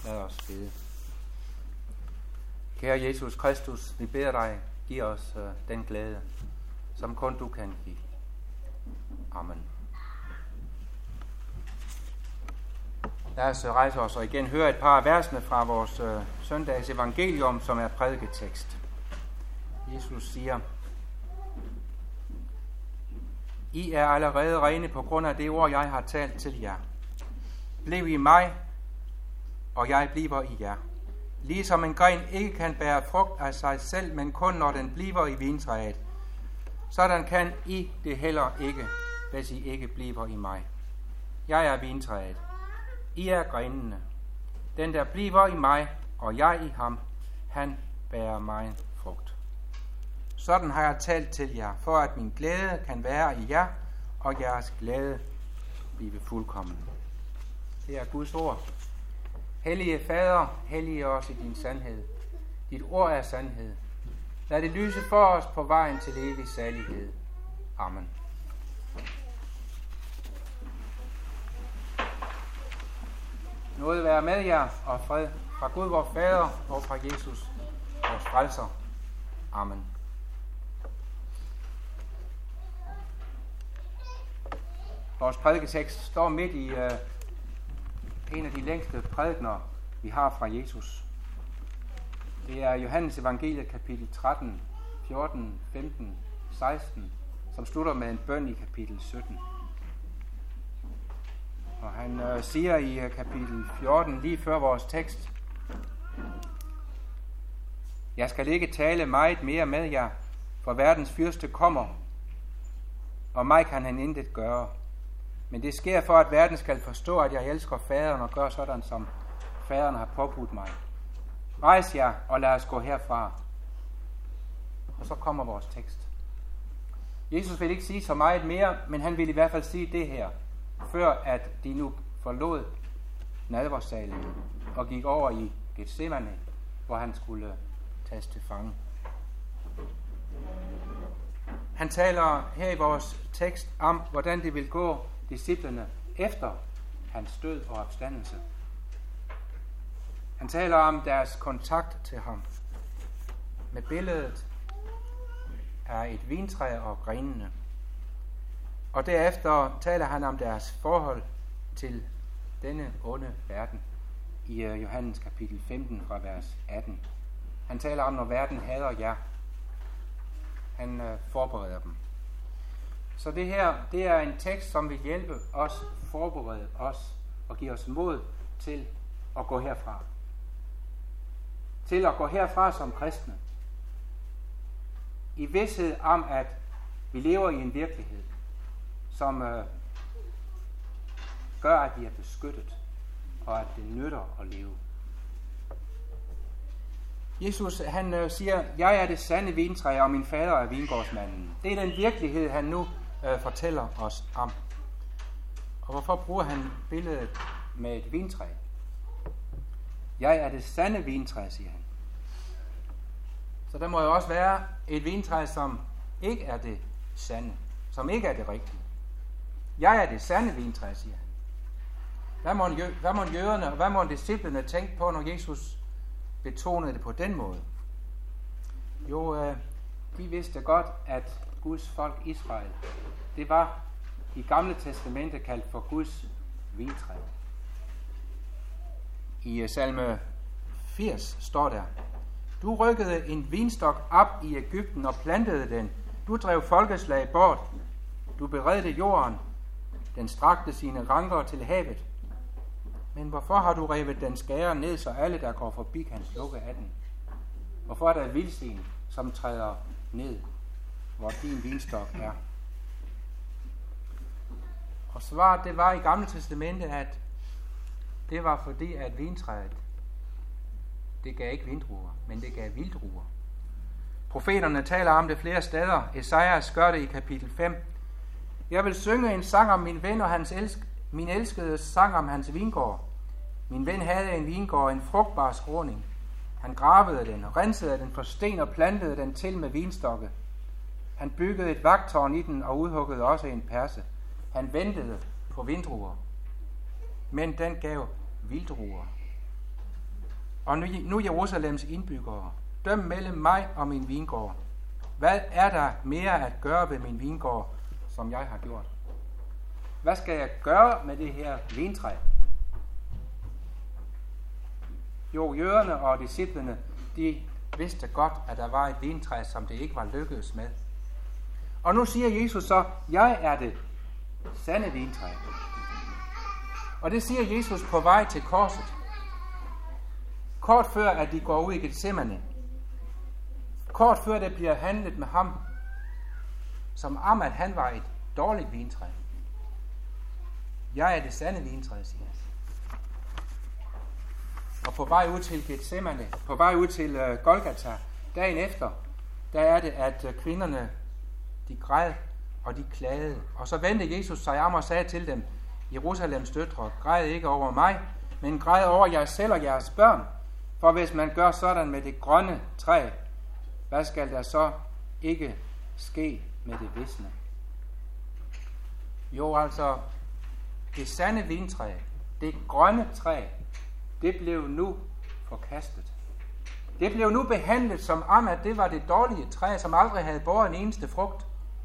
Lad os bede. Kære Jesus Kristus, vi beder dig, giv os den glæde, som kun du kan give. Amen. Lad os rejse os og igen høre et par af versene fra vores søndags evangelium, som er prædiketekst. Jesus siger: I er allerede rene på grund af det ord, jeg har talt til jer. Bliv i mig, og jeg bliver i jer. Ligesom en gren ikke kan bære frugt af sig selv, men kun når den bliver i vintræet, sådan kan I det heller ikke, hvis I ikke bliver i mig. Jeg er vintræet. I er grenene. Den, der bliver i mig, og jeg i ham, han bærer mig frugt. Sådan har jeg talt til jer, for at min glæde kan være i jer, og jeres glæde blive fuldkommen. Det er Guds ord. Hellige Fader, hellige os i din sandhed. Dit ord er sandhed. Lad det lyse for os på vejen til evig salighed. Amen. Nåde være med jer, og fred fra Gud vor Fader og fra Jesus, vores frelser. Amen. Vores prædiketekst står midt i en af de længste prædikener, vi har fra Jesus. Det er Johannes evangeliet kapitel 13, 14, 15, 16, som slutter med en bøn i kapitel 17. Og han siger i kapitel 14, lige før vores tekst: Jeg skal ikke tale meget mere med jer, for verdens fyrste kommer, og mig kan han intet gøre. Men det sker for, at verden skal forstå, at jeg elsker faderen og gør sådan, som faderen har påbudt mig. Rejs jer, og lad os gå herfra. Og så kommer vores tekst. Jesus vil ikke sige så meget mere, men han vil i hvert fald sige det her, før at de nu forlod nadversalen og gik over i Getsemane, hvor han skulle tages til fange. Han taler her i vores tekst om, hvordan det vil gå disciplene efter hans død og opstandelse. Han taler om deres kontakt til ham med billedet af et vintræ og grenene. Og derefter taler han om deres forhold til denne onde verden i Johannes kapitel 15 fra vers 18. Han taler om, når verden hader jer. Han forbereder dem. Så det her, det er en tekst, som vil hjælpe os, forberede os og give os mod til at gå herfra. Til at gå herfra som kristne. I vidsthed om, at vi lever i en virkelighed, som gør, at vi er beskyttet, og at det nytter at leve. Jesus, han siger: Jeg er det sande vintræ, og min fader er vingårdsmanden. Det er den virkelighed, han nu fortæller os om. Og hvorfor bruger han billedet med et vintræ? Jeg er det sande vintræ, siger han. Så der må jo også være et vintræ, som ikke er det sande, som ikke er det rigtige. Jeg er det sande vintræ, siger han. Hvad må jøderne og hvad må disciplene tænke på, når Jesus betonede det på den måde? Jo, de vidste godt, at Guds folk Israel, det var i Gamle Testamente kaldt for Guds vintræ. I salme 80 står der: Du rykkede en vinstok op i Egypten og plantede den. Du drev folkeslag bort. Du beredte jorden. Den strakte sine ranker til havet. Men hvorfor har du revet den skære ned, så alle, der går forbi, kan slukke af den? Hvorfor er der vildsvin, som træder ned, hvor din vinstok er? Og svaret, det var i Gamle Testamente, at det var fordi, at vintræet, det gav ikke vindruer, men det gav vildruer. Profeterne taler om det flere steder. Esajas gør det i kapitel 5. Jeg vil synge en sang om min ven og min elskede sang om hans vingård. Min ven havde en vingård, en frugtbar skråning. Han gravede den, rensede den for sten og plantede den til med vinstokke. Han byggede et vagttårn i den og udhuggede også en perse. Han ventede på vindruer, men den gav vildruer. og nu Jerusalems indbyggere, døm mellem mig og min vingård. Hvad er der mere at gøre ved min vingård, som jeg har gjort? Hvad skal jeg gøre med det her vintræ? Jo, jøderne og disciplene, de vidste godt, at der var et vintræ, som det ikke var lykkedes med. Og nu siger Jesus så, jeg er det sande vintræ. Og det siger Jesus på vej til korset. Kort før, at de går ud i Getsemane. Kort før, det bliver handlet med ham, som om, at han var et dårligt vintræ. Jeg er det sande vintræ, siger han. Og på vej ud til Getsemane, på vej ud til Golgata, dagen efter, der er det, at kvinderne, de græd og de klagede. Og så vendte Jesus sig om og sagde til dem, Jerusalems døtre, græd ikke over mig, men græd over jer selv og jeres børn. For hvis man gør sådan med det grønne træ, hvad skal der så ikke ske med det visne? Jo, altså, det sande vintræ, det grønne træ, det blev nu forkastet. Det blev nu behandlet som om, at det var det dårlige træ, som aldrig havde båret en eneste frugt.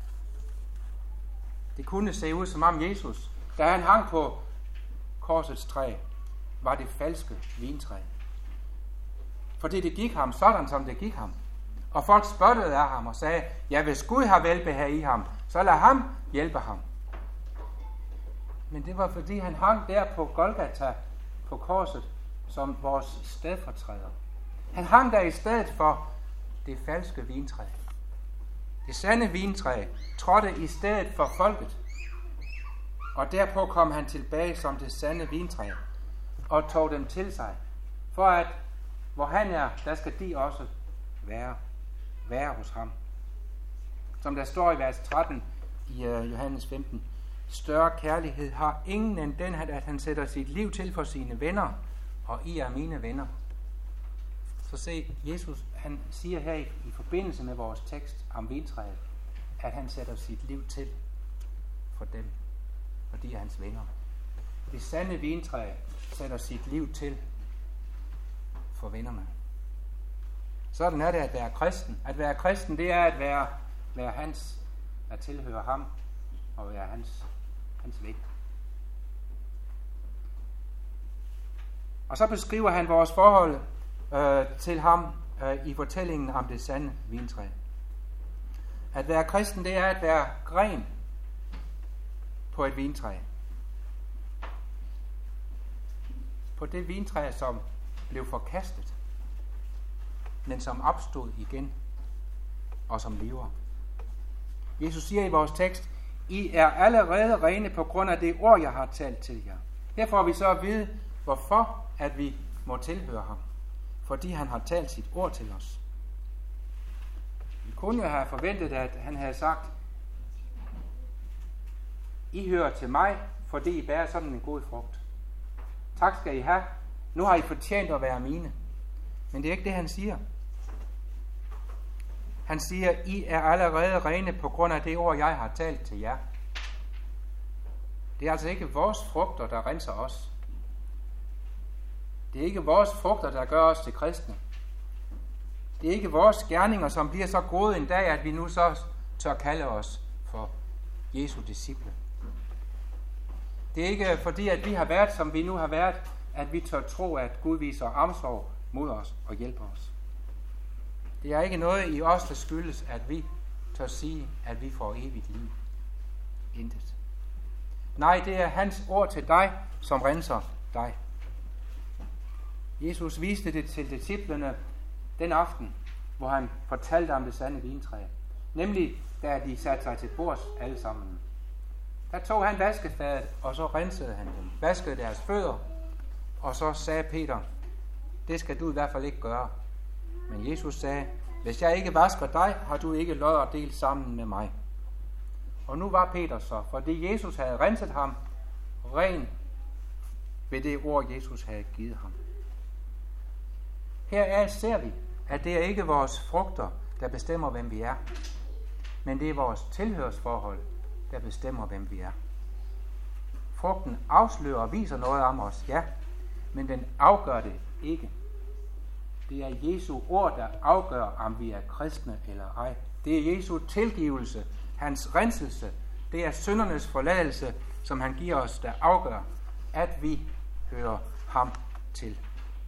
Det kunne se ud som om Jesus, da han hang på korsets træ, var det falske vintræ. Fordi det gik ham sådan, som det gik ham. Og folk spottede af ham og sagde, ja, hvis Gud har velbehag i ham, så lad ham hjælpe ham. Men det var fordi han hang der på Golgata, på korset, som vores stedfortræder. Han hang der i stedet for det falske vintræ. Det sande vintræ trådte i stedet for folket. Og derpå kom han tilbage som det sande vintræ og tog dem til sig, for at hvor han er, der skal de også være hos ham. Som der står i vers 13 i Johannes 15. Større kærlighed har ingen end den, at han sætter sit liv til for sine venner, og I er mine venner. Så se, Jesus, han siger her i forbindelse med vores tekst om vintræet, at han sætter sit liv til for dem, og de er hans venner. Det sande vintræ sætter sit liv til for vennerne. Sådan er det at være kristen. At være kristen, det er at være hans, at tilhøre ham og være hans ven. Og så beskriver han vores forhold til ham i fortællingen om det sande vintræ. At være kristen, det er at være gren på et vintræ. På det vintræ, som blev forkastet, men som opstod igen, og som lever. Jesus siger i vores tekst, I er allerede rene på grund af det ord, jeg har talt til jer. Her får vi så at vide, hvorfor at vi må tilhøre ham. Fordi han har talt sit ord til os. Vi kunne jo have forventet, at han havde sagt, I hører til mig, fordi I bærer sådan en god frugt. Tak skal I have. Nu har I fortjent at være mine. Men det er ikke det, han siger. Han siger, I er allerede rene på grund af det ord, jeg har talt til jer. Det er altså ikke vores frugter, der renser os. Det er ikke vores frugter, der gør os til kristne. Det er ikke vores gerninger, som bliver så gode en dag, at vi nu så tør kalde os for Jesu disciple. Det er ikke fordi, at vi har været, som vi nu har været, at vi tør tro, at Gud viser omsorg mod os og hjælper os. Det er ikke noget i os, der skyldes, at vi tør sige, at vi får evigt liv. Intet. Nej, det er hans ord til dig, som renser dig. Jesus viste det til disciplene den aften, hvor han fortalte om det sande vintræ. Nemlig, da de satte sig til bords alle sammen. Der tog han vaskefadet, og så rensede han dem. Vaskede deres fødder, og så sagde Peter, det skal du i hvert fald ikke gøre. Men Jesus sagde, hvis jeg ikke vasker dig, har du ikke lod at dele sammen med mig. Og nu var Peter så, fordi Jesus havde renset ham, ren ved det ord, Jesus havde givet ham. Her ser vi, at det er ikke vores frugter, der bestemmer, hvem vi er. Men det er vores tilhørsforhold, der bestemmer, hvem vi er. Frugten afslører og viser noget om os, ja, men den afgør det ikke. Det er Jesu ord, der afgør, om vi er kristne eller ej. Det er Jesu tilgivelse, hans renselse. Det er syndernes forladelse, som han giver os, der afgør, at vi hører ham til.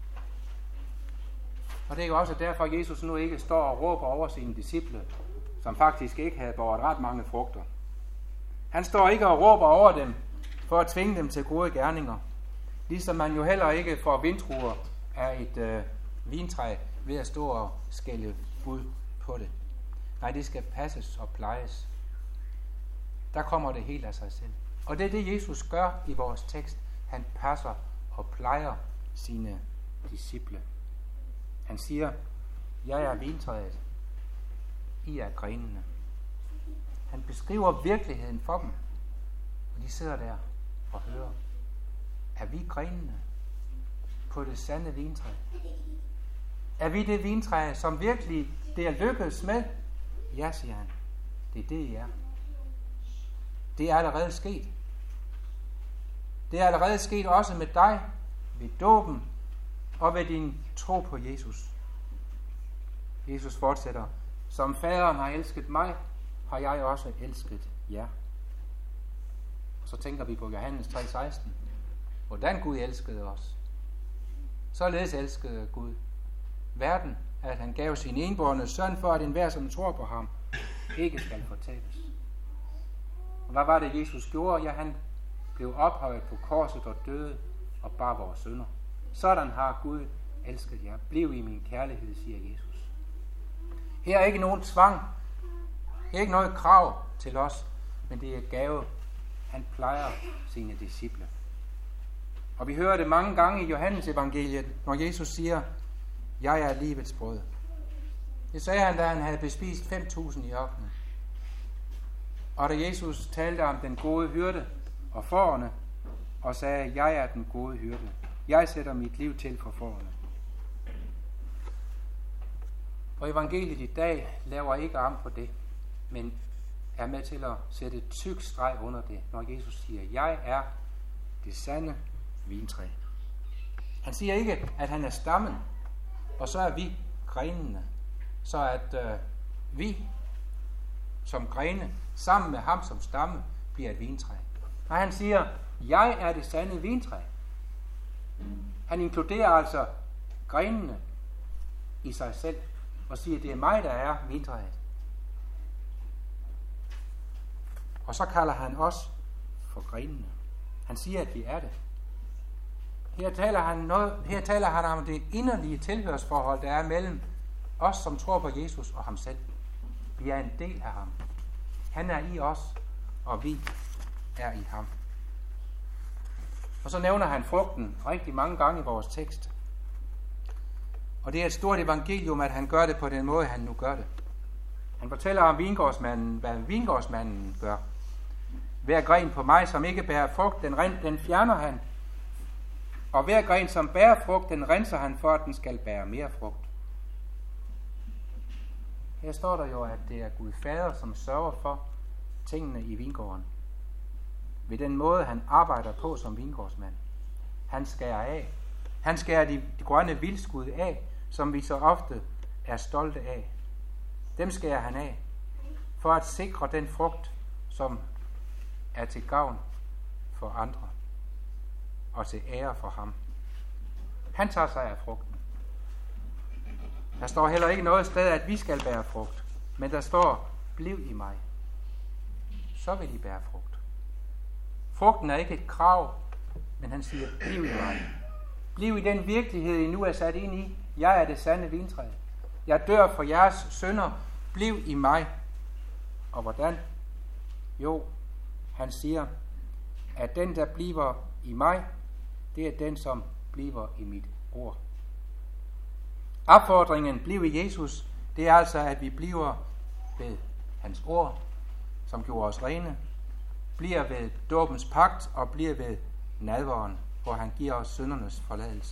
Og det er jo også derfor, at Jesus nu ikke står og råber over sine disciple, som faktisk ikke havde båret ret mange frugter. Han står ikke og råber over dem, for at tvinge dem til gode gerninger. Ligesom man jo heller ikke får vindruer af et vintræ ved at stå og skælde bud på det. Nej, det skal passes og plejes. Der kommer det helt af sig selv. Og det er det, Jesus gør i vores tekst. Han passer og plejer sine disciple. Han siger, jeg er vintræet, I er grenene. Han beskriver virkeligheden for dem, og de sidder der og hører. Er vi grenene på det sande vintræ? Er vi det vintræ, som virkelig det er lykkedes med? Ja, siger han. Det er det, I er. Det er allerede sket. Det er allerede sket også med dig, ved dåben og ved din tro på Jesus. Jesus fortsætter, som faderen har elsket mig, har jeg også elsket jer. Og så tænker vi på Johannes 3,16. Hvordan Gud elskede os. Således elskede Gud verden, at han gav sin enbårne søn for, at enhver, som tror på ham, ikke skal fortabes. Og hvad var det, Jesus gjorde? Ja, han blev ophøjet på korset og døde og bar vores synder. Sådan har Gud elsket jer. Bliv i min kærlighed, siger Jesus. Her er ikke nogen tvang. Her er ikke noget krav til os, men det er gave. Han plejer sine disciple. Og vi hører det mange gange i Johannes evangeliet, når Jesus siger, jeg er livets brød. Det sagde han, da han havde bespist 5.000 i ørkenen. Og da Jesus talte om den gode hyrde og fårene, og sagde, jeg er den gode hyrde. Jeg sætter mit liv til for fårene. Og evangeliet i dag laver ikke om på det, men er med til at sætte et tyk streg under det, når Jesus siger, jeg er det sande vintræ. Han siger ikke, at han er stammen, og så er vi grenene. Så at vi som grene, sammen med ham som stamme, bliver et vintræ. Og han siger, jeg er det sande vintræ. Han inkluderer altså grenene i sig selv, og siger, det er mig, der er vintræet. Og så kalder han os for grenene. Han siger, at vi er det. Her taler han om det inderlige tilhørsforhold, der er mellem os, som tror på Jesus og ham selv. Vi er en del af ham. Han er i os, og vi er i ham. Og så nævner han frugten rigtig mange gange i vores tekst. Og det er et stort evangelium, at han gør det på den måde, han nu gør det. Han fortæller om vingårdsmanden, hvad vingårdsmanden gør. Hver gren på mig, som ikke bærer frugt, den fjerner han. Og hver gren, som bærer frugt, den renser han for, at den skal bære mere frugt. Her står der jo, at det er Gud Fader, som sørger for tingene i vingården. Ved den måde, han arbejder på som vingårdsmand. Han skærer af. Han skærer de grønne vildskud af, som vi så ofte er stolte af. Dem skærer han af, for at sikre den frugt, som er til gavn for andre og til ære for ham. Han tager sig af frugten. Der står heller ikke noget sted, at vi skal bære frugt, men der står, bliv i mig. Så vil I bære frugt. Frugten er ikke et krav, men han siger, bliv i mig. Bliv i den virkelighed, I nu er sat ind i. Jeg er det sande vintræ. Jeg dør for jeres synder. Bliv i mig. Og hvordan? Jo, han siger, at den, der bliver i mig, det er den, som bliver i mit ord. Opfordringen, bliv i Jesus, det er altså, at vi bliver ved hans ord, som gjorde os rene, bliver ved dåbens pagt og bliver ved nadveren, hvor han giver os syndernes forladelse.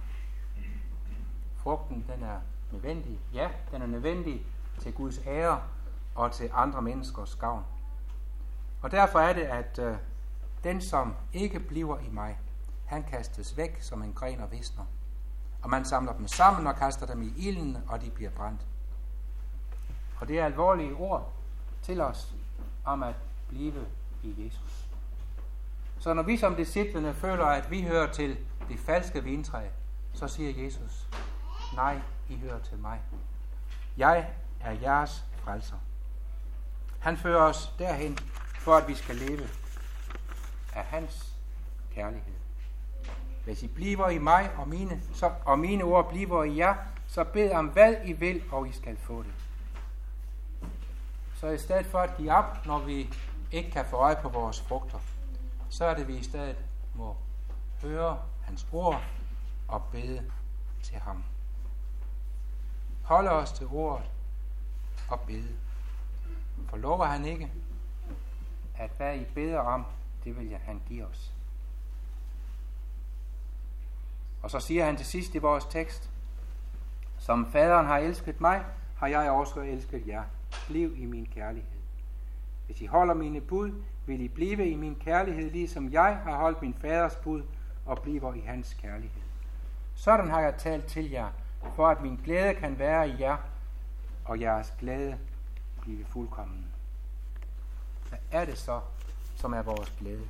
Frugten, den er nødvendig. Ja, den er nødvendig til Guds ære og til andre menneskers gavn. Og derfor er det, at den, som ikke bliver i mig, han kastes væk som en gren og visner. og man samler dem sammen og kaster dem i ilden, og de bliver brændt. Og det er alvorlige ord til os om at blive i Jesus. Så når vi som disciplene føler, at vi hører til det falske vintræ, så siger Jesus, nej, I hører til mig. Jeg er jeres frelser. Han fører os derhen, for at vi skal leve af hans kærlighed. Hvis I bliver i mig, og mine ord bliver i jer, så bed om hvad I vil, og I skal få det. Så i stedet for at give op, når vi ikke kan få øje på vores frugter, så er det, vi i stedet må høre hans ord og bede til ham. Holde os til ordet og bede. For lover han ikke, at hvad I beder om, det vil han give os. Og så siger han til sidst i vores tekst, som faderen har elsket mig, har jeg også elsket jer. Bliv i min kærlighed. Hvis I holder mine bud, vil I blive i min kærlighed, ligesom jeg har holdt min faders bud og bliver i hans kærlighed. Sådan har jeg talt til jer, for at min glæde kan være i jer, og jeres glæde blive fuldkommen. Hvad er det så, som er vores glæde?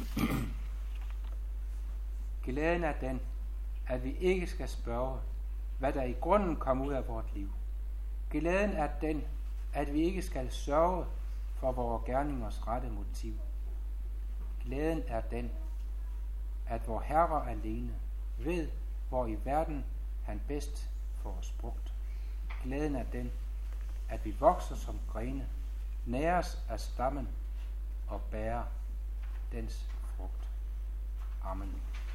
Glæden er den, at vi ikke skal spørge, hvad der i grunden kom ud af vores liv. Glæden er den, at vi ikke skal sørge for vores gerningers rette motiv. Glæden er den, at vor Herre alene ved, hvor i verden han bedst får os brugt. Glæden er den, at vi vokser som grene, næres af stammen og bærer dens frugt. Amen.